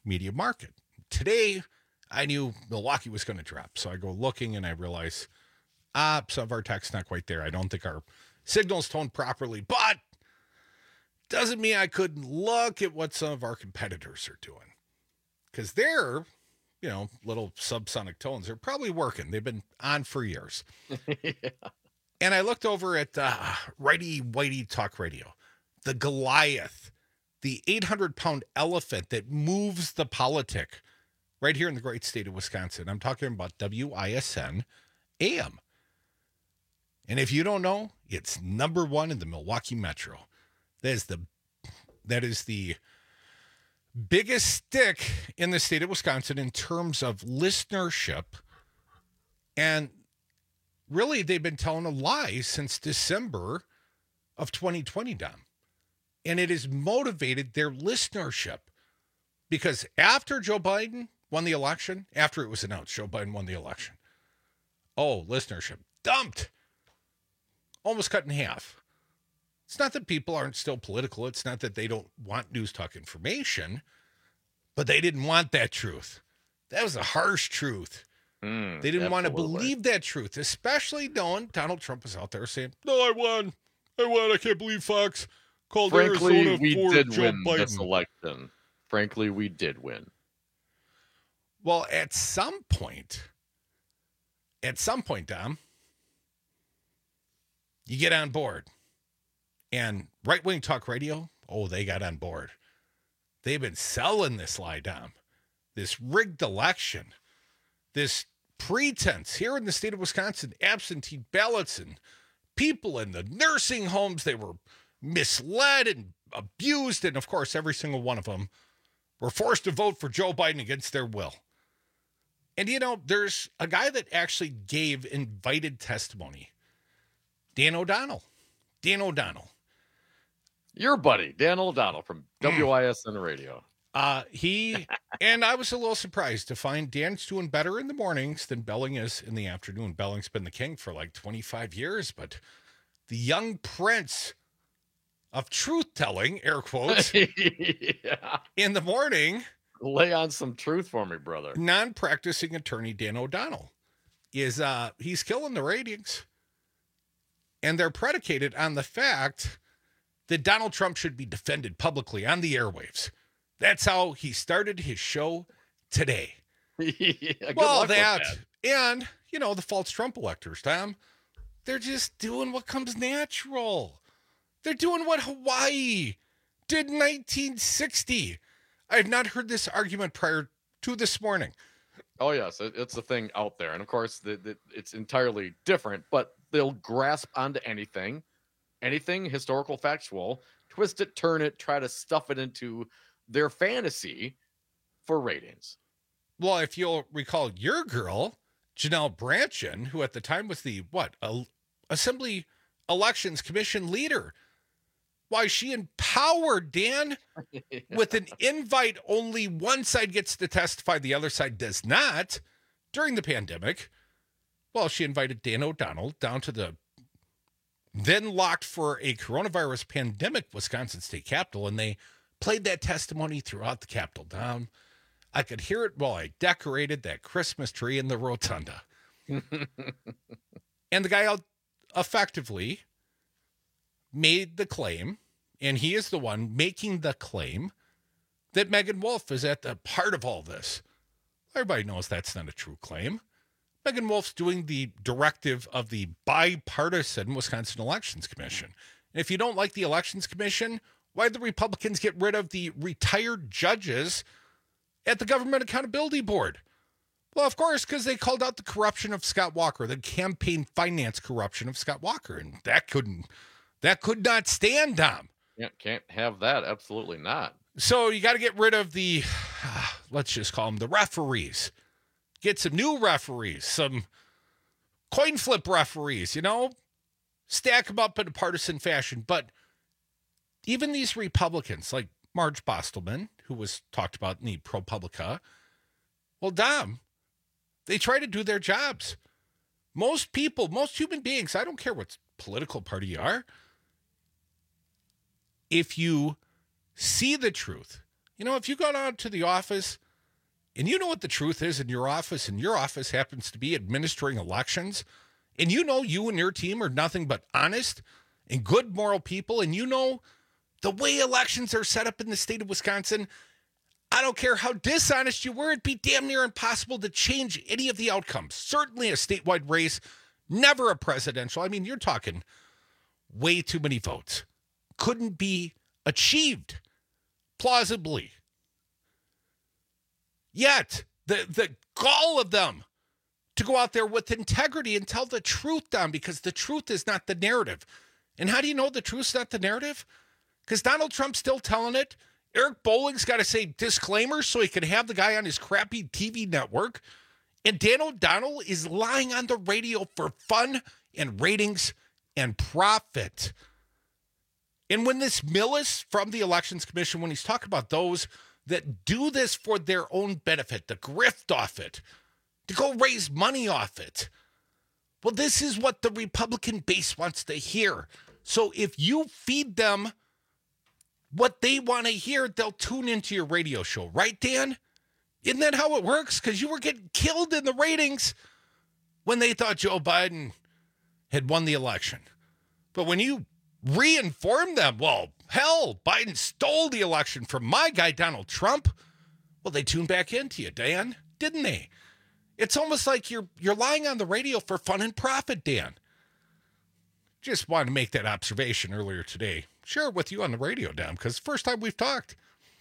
media market. Today, I knew Milwaukee was going to drop. So I go looking and I realize, some of our tech's not quite there. I don't think our signal's toned properly, but doesn't mean I couldn't look at what some of our competitors are doing. Because they're, little subsonic tones are probably working. They've been on for years. Yeah. And I looked over at Righty Whitey Talk Radio, the Goliath, the 800-pound elephant that moves the politic right here in the great state of Wisconsin. I'm talking about WISN AM. And if you don't know, it's number one in the Milwaukee Metro. That is the biggest stick in the state of Wisconsin in terms of listenership. And really, they've been telling a lie since December of 2020, Dom. And it has motivated their listenership. Because after Joe Biden won the election, after it was announced Joe Biden won the election, listenership dumped. Almost cut in half. It's not that people aren't still political. It's not that they don't want news talk information, but they didn't want that truth. That was a harsh truth. They didn't want to believe that truth, especially knowing Donald Trump was out there saying, "No, I won. I can't believe Fox called Arizona for Joe Biden." This election. Frankly, we did win. Well, at some point, Dom, you get on board. And Right Wing Talk Radio, they got on board. They've been selling this lie, Dom. This rigged election. This pretense here in the state of Wisconsin, absentee ballots and people in the nursing homes, they were misled and abused. And, of course, every single one of them were forced to vote for Joe Biden against their will. And, there's a guy that actually gave invited testimony. Dan O'Donnell. Your buddy, Dan O'Donnell from WISN Radio. And I was a little surprised to find Dan's doing better in the mornings than Belling is in the afternoon. Belling's been the king for like 25 years, but the young prince of truth-telling, air quotes, in the morning. Lay on some truth for me, brother. Non-practicing attorney Dan O'Donnell is, he's killing the ratings. And they're predicated on the fact that Donald Trump should be defended publicly on the airwaves. That's how he started his show today. Well, and, the false Trump electors, Tom, they're just doing what comes natural. They're doing what Hawaii did in 1960. I have not heard this argument prior to this morning. Oh, yes, it's a thing out there. And, of course, it's entirely different, but they'll grasp onto anything historical, factual, twist it, turn it, try to stuff it into their fantasy for ratings. Well, if you'll recall your girl, Janelle Brandtjen, who at the time was the, Assembly Elections Commission leader. Why, she empowered Dan with an invite. Only one side gets to testify, the other side does not during the pandemic. Well, she invited Dan O'Donnell down to the then locked for a coronavirus pandemic Wisconsin State Capitol, and they played that testimony throughout the Capitol. Down, I could hear it while I decorated that Christmas tree in the rotunda. And the guy effectively made the claim, and he is the one making the claim, that Megan Wolf is at the heart of all this. Everybody knows that's not a true claim. Megan Wolf's doing the directive of the bipartisan Wisconsin Elections Commission. And if you don't like the Elections Commission, why did the Republicans get rid of the retired judges at the Government Accountability Board? Well, of course, because they called out the corruption of Scott Walker, the campaign finance corruption of Scott Walker. And that could not stand, Dom. Yeah, can't have that. Absolutely not. So you got to get rid of the, let's just call them the referees. Get some new referees, some coin flip referees, stack them up in a partisan fashion. But even these Republicans, like Marge Bostelman, who was talked about in the ProPublica, well, Dom, they try to do their jobs. Most people, most human beings, I don't care what political party you are, if you see the truth, You know, if you go down to the office and you know what the truth is in your office, and your office happens to be administering elections, and you know you and your team are nothing but honest and good moral people, and you know the way elections are set up in the state of Wisconsin, I don't care how dishonest you were, it'd be damn near impossible to change any of the outcomes. Certainly a statewide race, never a presidential. I mean, you're talking way too many votes. Couldn't be achieved plausibly. Yet, the gall of them to go out there with integrity and tell the truth, Don, because the truth is not the narrative. And how do you know the truth's not the narrative? Because Donald Trump's still telling it. Eric Bolling's got to say disclaimers so he can have the guy on his crappy TV network. And Dan O'Donnell is lying on the radio for fun and ratings and profit. And when this Millis from the Elections Commission, when he's talking about those that do this for their own benefit, to grift off it, to go raise money off it, well, this is what the Republican base wants to hear. So if you feed them what they want to hear, they'll tune into your radio show. Right, Dan? Isn't that how it works? Because you were getting killed in the ratings when they thought Joe Biden had won the election. But when you reinform them, well, hell, Biden stole the election from my guy, Donald Trump. Well, they tuned back into you, Dan, didn't they? It's almost like you're lying on the radio for fun and profit, Dan. Just wanted to make that observation earlier today. Share it with you on the radio, Dan, because first time we've talked.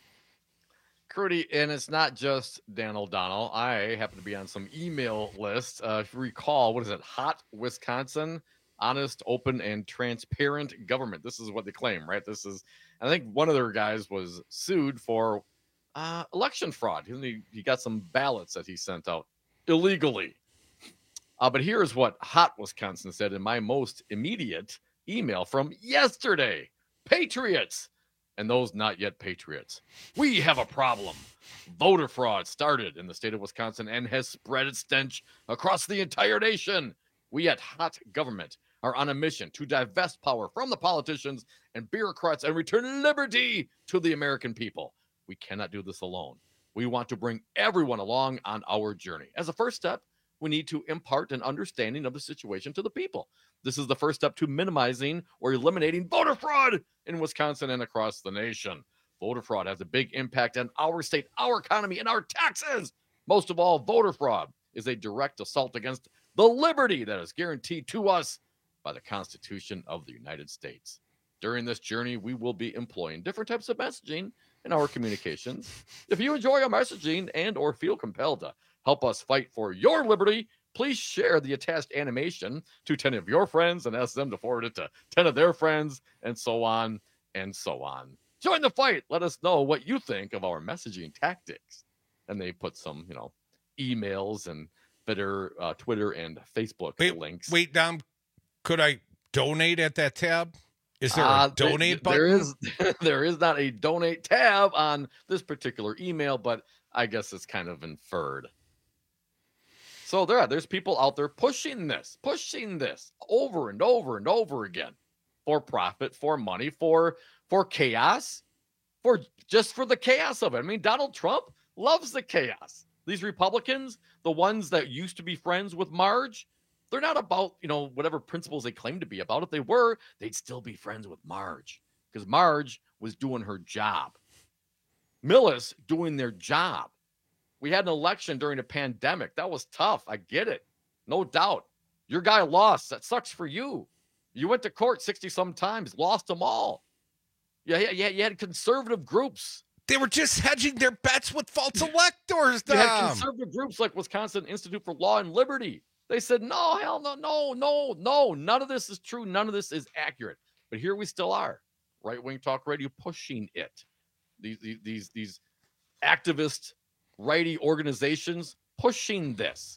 Crudy, and it's not just Dan O'Donnell. I happen to be on some email lists. If you recall, what is it? Hot Wisconsin, honest, open, and transparent government. This is what they claim, right? This is, I think one of their guys was sued for election fraud. He got some ballots that he sent out illegally. But here's what Hot Wisconsin said in my most immediate email from yesterday. Patriots and those not yet patriots. We have a problem. Voter fraud started in the state of Wisconsin and has spread its stench across the entire nation. We at Hot Government are on a mission to divest power from the politicians and bureaucrats and return liberty to the American people. We cannot do this alone. We want to bring everyone along on our journey. As a first step, we need to impart an understanding of the situation to the people. This is the first step to minimizing or eliminating voter fraud in Wisconsin and across the nation. Voter fraud has a big impact on our state, our economy, and our taxes. Most of all, voter fraud is a direct assault against the liberty that is guaranteed to us by the Constitution of the United States. During this journey, we will be employing different types of messaging in our communications. If you enjoy our messaging and or feel compelled to help us fight for your liberty, please share the attached animation to 10 of your friends and ask them to forward it to 10 of their friends, and so on and so on. Join the fight. Let us know what you think of our messaging tactics. And they put some, emails and better Twitter and Facebook links. Wait, Dom, could I donate at that tab? Is there a donate button? There is not a donate tab on this particular email, but I guess it's kind of inferred. So there's people out there pushing this over and over and over again for profit, for money, for chaos, for the chaos of it. I mean, Donald Trump loves the chaos. These Republicans, the ones that used to be friends with Marge, they're not about, whatever principles they claim to be about. If they were, they'd still be friends with Marge because Marge was doing her job. Millis doing their job. We had an election during a pandemic. That was tough. I get it. No doubt. Your guy lost. That sucks for you. You went to court 60-some times, lost them all. Yeah, you had conservative groups. They were just hedging their bets with false electors, Dom. You had conservative groups like Wisconsin Institute for Law and Liberty. They said, no, hell no. None of this is true. None of this is accurate. But here we still are. Right-wing talk radio pushing it. These activist righty organizations pushing this.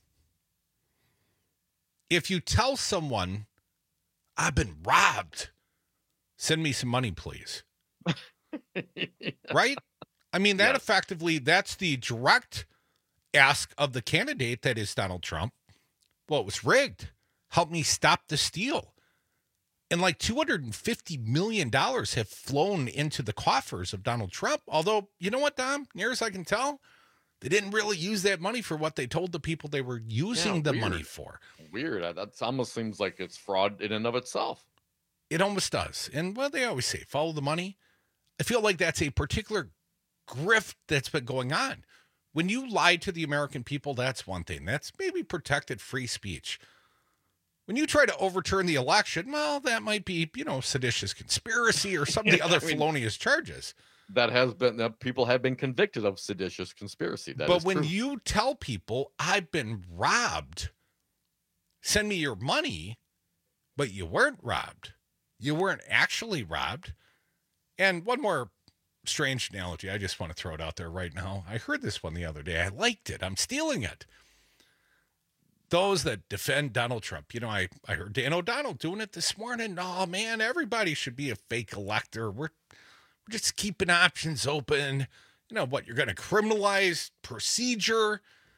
If you tell someone, I've been robbed, send me some money, please. Right? I mean, that effectively, that's the direct ask of the candidate that is Donald Trump. Well, it was rigged. Help me stop the steal. And like $250 million have flown into the coffers of Donald Trump. Although, you know what, Dom? Near as I can tell, they didn't really use that money for what they told the people they were using the money for. Weird. That almost seems like it's fraud in and of itself. It almost does. And well, they always say, follow the money. I feel like that's a particular grift that's been going on. When you lie to the American people, that's one thing. That's maybe protected free speech. When you try to overturn the election, well, that might be, seditious conspiracy or some of the other felonious charges. That people have been convicted of seditious conspiracy. But when you tell people, I've been robbed, send me your money, but you weren't robbed. You weren't actually robbed. And one more strange analogy. I just want to throw it out there right now. I heard this one the other day. I liked it. I'm stealing it. Those that defend Donald Trump. I heard Dan O'Donnell doing it this morning. Oh, man, everybody should be a fake elector. We're just keeping options open. What, you're going to criminalize procedure?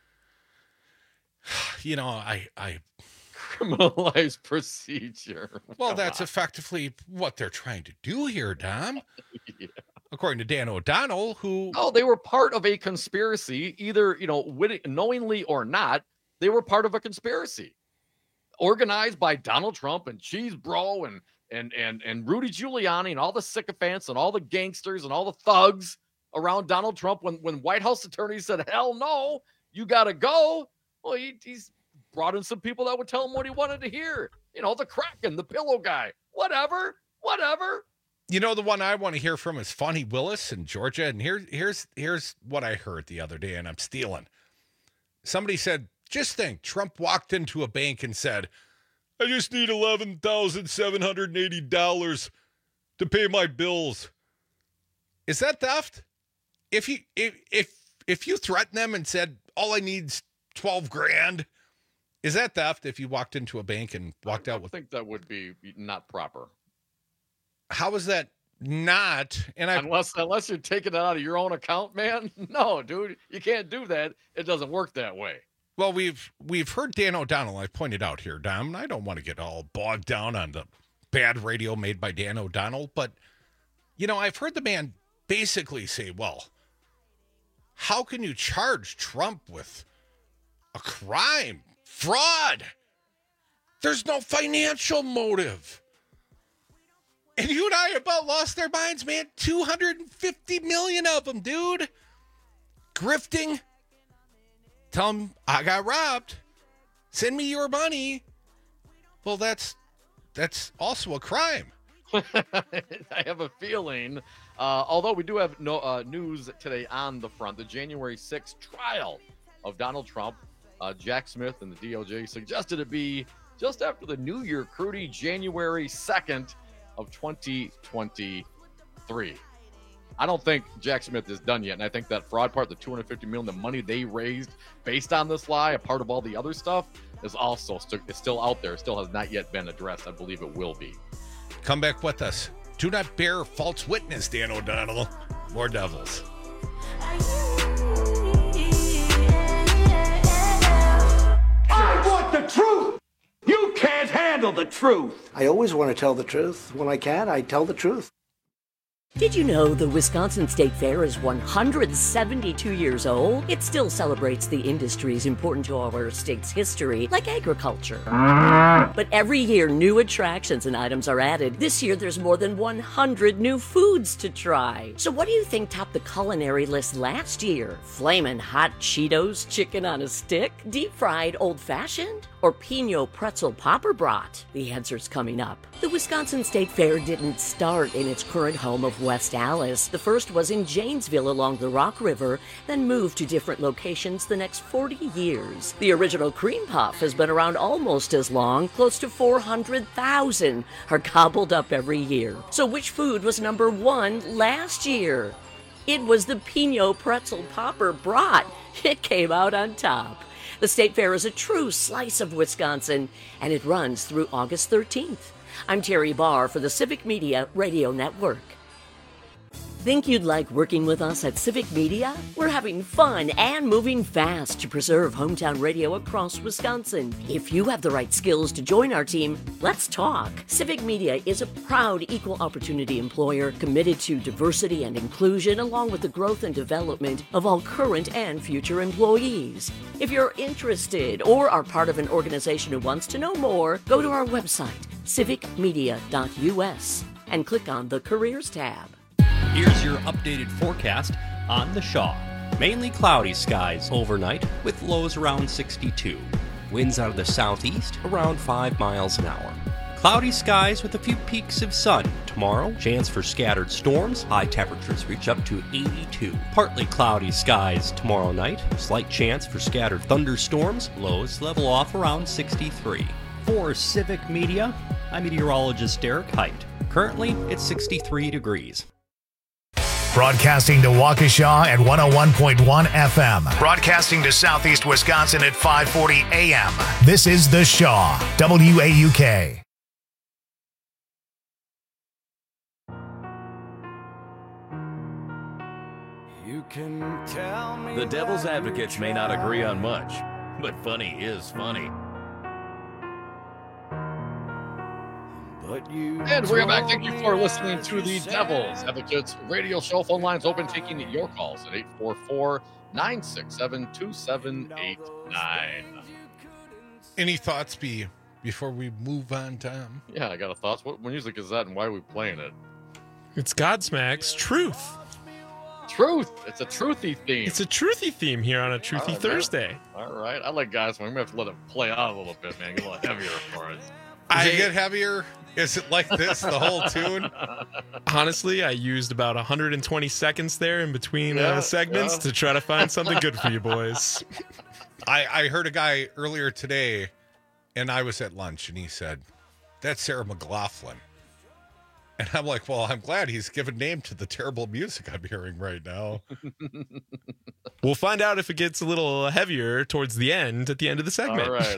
I criminalize procedure. Well, that's effectively what they're trying to do here, Dom. Yeah. According to Dan O'Donnell, who... Oh, they were part of a conspiracy, either, knowingly or not. They were part of a conspiracy organized by Donald Trump and Cheese Bro and Rudy Giuliani and all the sycophants and all the gangsters and all the thugs around Donald Trump. When White House attorneys said, hell no, you got to go. Well, he's brought in some people that would tell him what he wanted to hear. The Kraken, the pillow guy, whatever. The one I want to hear from is Fonnie Willis in Georgia. And here's what I heard the other day, and I'm stealing. Somebody said, just think, Trump walked into a bank and said, I just need $11,780 to pay my bills. Is that theft? If you threatened them and said, all I need's $12,000, is that theft if you walked into a bank and walked out with... I think that would be not proper. How is that not? And unless you're taking it out of your own account, man. No, dude, you can't do that. It doesn't work that way. Well, we've heard Dan O'Donnell. I pointed out here, Dom, and I don't want to get all bogged down on the bad radio made by Dan O'Donnell, but I've heard the man basically say, well, how can you charge Trump with a crime, fraud? There's no financial motive. And you and I about lost their minds, man. 250 million of them, dude. Grifting. Tell them I got robbed. Send me your money. Well, that's also a crime. I have a feeling, although we do have news today on the front, the January 6th trial of Donald Trump, Jack Smith and the DOJ suggested it be just after the New Year, Crudy, January 2nd of 2023. I don't think Jack Smith is done yet, and I think that fraud part, the $250 million, the money they raised based on this lie, a part of all the other stuff, is also still out there. It still has not yet been addressed. I believe it will be. Come back with us. Do not bear false witness, Dan O'Donnell. More Devils. I want the truth. You can't handle the truth. I always want to tell the truth. When I can, I tell the truth. Did you know the Wisconsin State Fair is 172 years old? It still celebrates the industries important to our state's history, like agriculture. But every year, new attractions and items are added. This year, there's more than 100 new foods to try. So what do you think topped the culinary list last year? Flamin' hot Cheetos chicken on a stick? Deep-fried old-fashioned? Or Pinot pretzel popper brat? The answer's coming up. The Wisconsin State Fair didn't start in its current home of West Allis. The first was in Janesville along the Rock River, then moved to different locations the next 40 years. The original cream puff has been around almost as long. Close to 400,000 are gobbled up every year. So which food was number one last year? It was the Pinot pretzel popper brat. It came out on top. The State Fair is a true slice of Wisconsin, and it runs through August 13th. I'm Terry Barr for the Civic Media Radio Network. Think you'd like working with us at Civic Media? We're having fun and moving fast to preserve hometown radio across Wisconsin. If you have the right skills to join our team, let's talk. Civic Media is a proud equal opportunity employer committed to diversity and inclusion, along with the growth and development of all current and future employees. If you're interested or are part of an organization who wants to know more, go to our website, civicmedia.us, and click on the Careers tab. Here's your updated forecast on the Shaw. Mainly cloudy skies overnight with lows around 62. Winds out of the southeast around 5 miles an hour. Cloudy skies with a few peaks of sun. Tomorrow, chance for scattered storms. High temperatures reach up to 82. Partly cloudy skies tomorrow night. Slight chance for scattered thunderstorms. Lows level off around 63. For Civic Media, I'm meteorologist Derek Height. Currently, it's 63 degrees. Broadcasting to Waukesha at 101.1 FM. Broadcasting to Southeast Wisconsin at 540 AM. This is The Shaw, WAUK. The Devil's Advocates may not agree on much, but funny is funny. And we're back. Thank you for listening to the Devil's Advocates radio show. Phone lines open, taking your calls at 844-967-2789. Any thoughts before we move on, Tom? Yeah, I got a thoughts. What music is that, and why are we playing it? It's Godsmack's Truth. Truth. It's a truthy theme. It's a truthy theme here on a Truthy Thursday. Man. All right. I like Godsmack. I'm going to have to let it play out a little bit, man. Get a little heavier for us. Does it get heavier? Is it like this, the whole tune? Honestly, I used about 120 seconds there in between segments to try to find something good for you boys. I heard a guy earlier today, and I was at lunch, and he said, "That's Sarah McLachlan." And I'm like, well, I'm glad he's given name to the terrible music I'm hearing right now. We'll find out if it gets a little heavier towards the end, at the end of the segment. All right.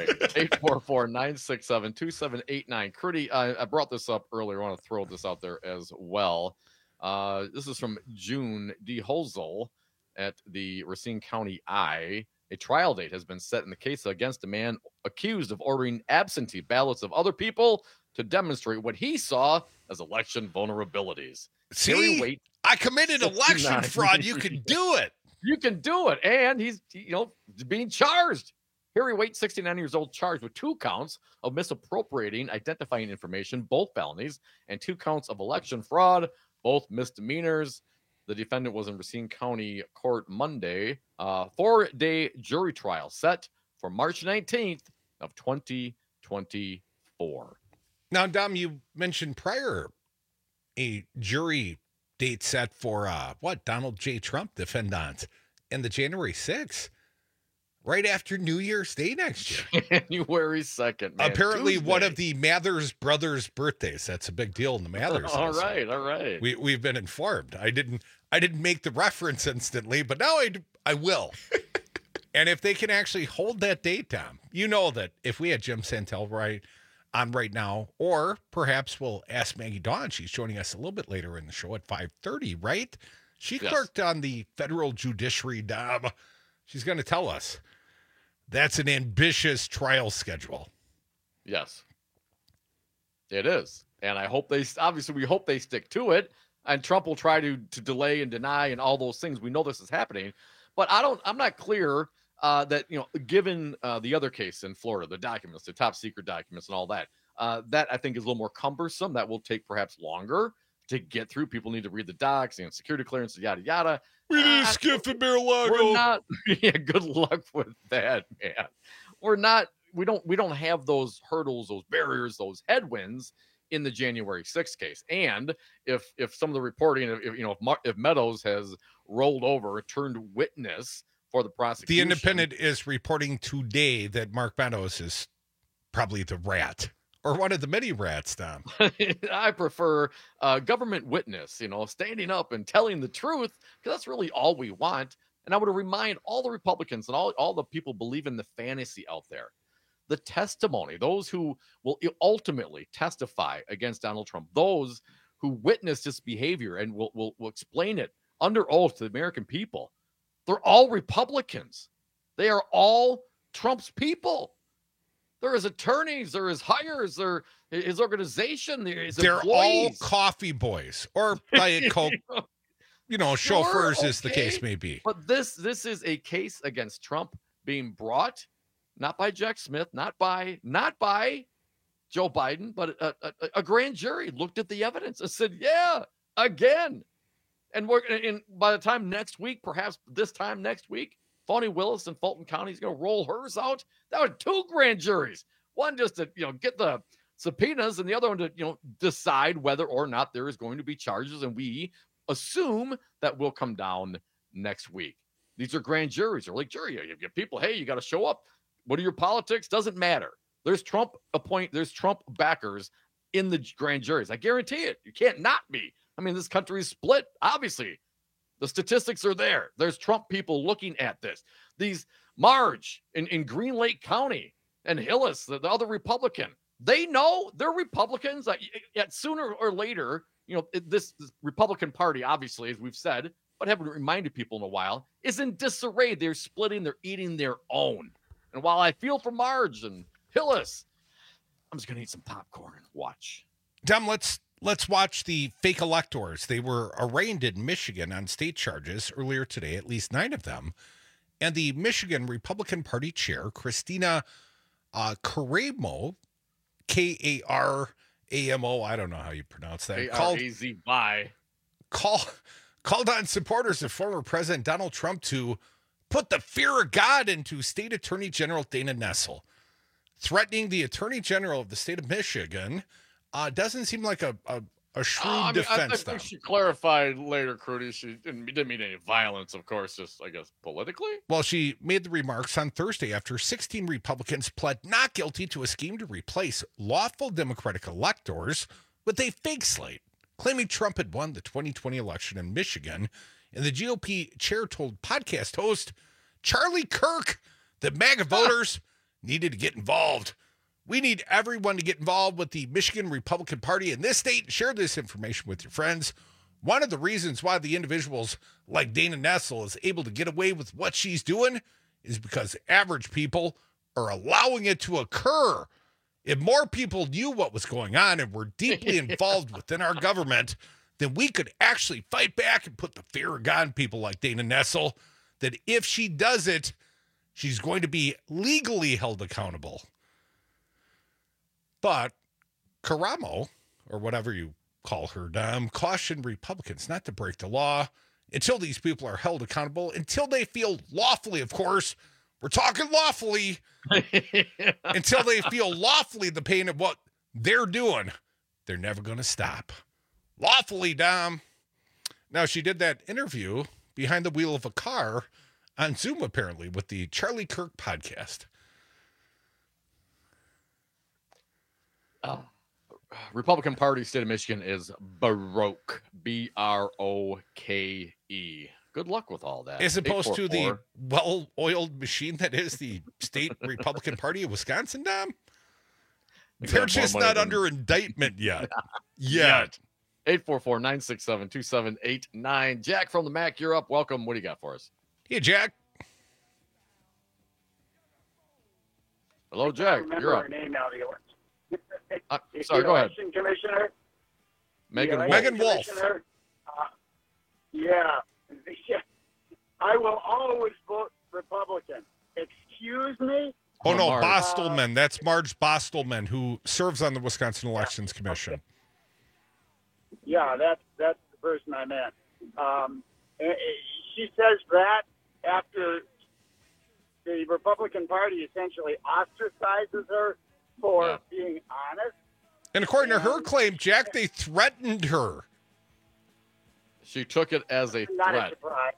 844-967-2789. Crudy, I brought this up earlier. I want to throw this out there as well. This is from June D. Holzel at the Racine County Eye. A trial date has been set in the case against a man accused of ordering absentee ballots of other people to demonstrate what he saw as election vulnerabilities. See, I committed election fraud. You can do it. You can do it. And he's, being charged. Harry Waite, 69 years old, charged with 2 counts of misappropriating identifying information, both felonies, and 2 counts of election fraud, both misdemeanors. The defendant was in Racine County Court Monday. 4-day jury trial set for March 19th of 2024. Now, Dom, you mentioned prior a jury date set for Donald J. Trump defendant and the January 6th, right after New Year's Day next year. January 2nd, man. Apparently Tuesday. One of the Mathers brothers' birthdays. That's a big deal in the Mathers. All right. We've been informed. I didn't make the reference instantly, but now I will. And if they can actually hold that date, Tom, you know that if we had Jim Santel right now, or perhaps we'll ask Maggie Dawn. She's joining us a little bit later in the show at 5:30, right? She clerked on the federal judiciary, Dom. She's going to tell us. That's an ambitious trial schedule. Yes, it is. And we hope they stick to it. And Trump will try to delay and deny and all those things. We know this is happening, but I'm not clear that, given the other case in Florida, the documents, the top secret documents and all that, that I think is a little more cumbersome. That will take perhaps longer to get through. People need to read the docs and security clearance, yada, yada. We need a skiff in Mar-a-Lago. Good luck with that, man. We don't have those hurdles, those barriers, those headwinds in the January 6th case. And if some of the reporting, if Meadows has rolled over, turned witness for the prosecution. The Independent is reporting today that Mark Meadows is probably the rat, or one of the many rats, Tom. I prefer government witness, standing up and telling the truth, because that's really all we want. And I would remind all the Republicans and all the people believe in the fantasy out there, the testimony, those who will ultimately testify against Donald Trump, those who witnessed this behavior and will explain it under oath to the American people. They're all Republicans. They are all Trump's people. There is attorneys, there is hires, there his organization, there is They're employees. all coffee boys or Diet Coke, chauffeurs, Sure, as the case may be. But this is a case against Trump being brought, not by Jack Smith, not by Joe Biden, but a grand jury looked at the evidence and said, yeah, again. And by the time next week, perhaps this time next week, Fani Willis in Fulton County is going to roll hers out. That were 2 grand juries. One just to get the subpoenas, and the other one to decide whether or not there is going to be charges. And we assume that will come down next week. These are grand juries, or like jury. You get people, hey, you got to show up. What are your politics? Doesn't matter. There's Trump backers in the grand juries. I guarantee it. You can't not be. I mean, this country is split, obviously. The statistics are there. There's Trump people looking at this. These Marge in Green Lake County and Hillis, the other Republican, they know they're Republicans. Yet sooner or later, this Republican Party, obviously, as we've said, but haven't reminded people in a while, is in disarray. They're splitting. They're eating their own. And while I feel for Marge and Hillis, I'm just going to eat some popcorn and watch. Dem, let's watch the fake electors. They were arraigned in Michigan on state charges earlier today, at least 9 of them. And the Michigan Republican Party chair, Christina Karamo, K-A-R-A-M-O, I don't know how you pronounce that. K-R-A-Z-Y. Called on supporters of former President Donald Trump to put the fear of God into State Attorney General Dana Nessel. Threatening the Attorney General of the state of Michigan doesn't seem like a shrewd defense. I think she clarified later, Crudy. She didn't mean any violence, of course, just, I guess, politically. Well, she made the remarks on Thursday after 16 Republicans pled not guilty to a scheme to replace lawful Democratic electors with a fake slate, claiming Trump had won the 2020 election in Michigan. And the GOP chair told podcast host Charlie Kirk that MAGA voters needed to get involved. We need everyone to get involved with the Michigan Republican Party in this state and share this information with your friends. One of the reasons why the individuals like Dana Nessel is able to get away with what she's doing is because average people are allowing it to occur. If more people knew what was going on and were deeply involved within our government, then we could actually fight back and put the fear of God in people like Dana Nessel, that if she does it, she's going to be legally held accountable. But Karamo, or whatever you call her, cautioned Republicans not to break the law until these people are held accountable, until they feel lawfully, of course, we're talking lawfully, until they feel lawfully the pain of what they're doing. They're never going to stop. Lawfully, Dom. Now, she did that interview behind the wheel of a car on Zoom, apparently, with the Charlie Kirk podcast. Republican Party, state of Michigan is Baroque. B-R-O-K-E. Good luck with all that. As opposed to the well-oiled machine that is the state Republican Party of Wisconsin, Dom? They're just not under indictment yet. Yet. 844-967-2789. Jack from the Mac, you're up. Welcome. What do you got for us? Hey, Jack. Hello, Jack. You're up. Her name now, Sorry, go ahead. Commissioner. Megan Wolf. Yeah. I will always vote Republican. Excuse me? Oh, no, Bostelman. That's Marge Bostelman, who serves on the Wisconsin Elections Commission. Yeah, that's the person I meant. She says that after the Republican Party essentially ostracizes her for being honest. And according to her claim, Jack, they threatened her. She took it as a Not threat. a surprise.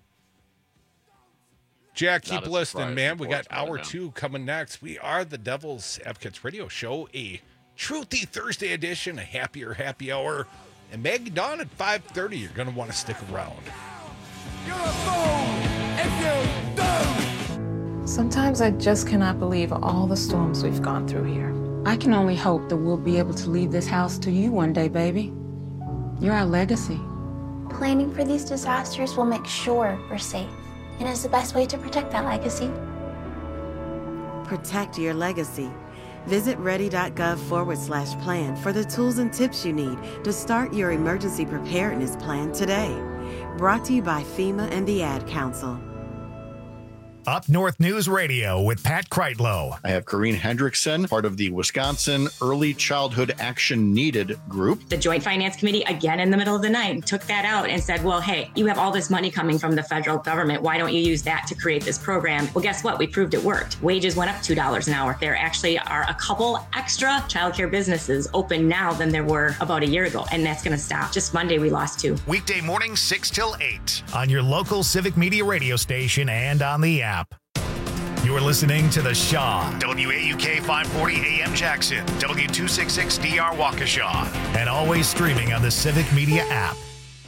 Jack, keep listening, man. We got hour 2 coming next. We are the Devil's Advocates Radio Show, a Truthy Thursday edition, a happier happy hour. And Maggie Dawn at 5:30. You're going to want to stick around. You're a fool if you do. Sometimes I just cannot believe all the storms we've gone through here. I can only hope that we'll be able to leave this house to you one day, baby. You're our legacy. Planning for these disasters will make sure we're safe, and is the best way to protect that legacy. Protect your legacy. Visit ready.gov/plan for the tools and tips you need to start your emergency preparedness plan today. Brought to you by FEMA and the Ad Council. Up North News Radio with Pat Kreitlow. I have Corrine Hendrickson, part of the Wisconsin Early Childhood Action Needed group. The Joint Finance Committee, again in the middle of the night, took that out and said, well, hey, you have all this money coming from the federal government. Why don't you use that to create this program? Well, guess what? We proved it worked. Wages went up $2 an hour. There actually are a couple extra childcare businesses open now than there were about a year ago, and that's going to stop. Just Monday, we lost 2. Weekday mornings 6 till 8 on your local Civic Media radio station and on the app. You're listening to The Shaw, WAUK 540 AM Jackson, W266DR Waukesha, and always streaming on the Civic Media app.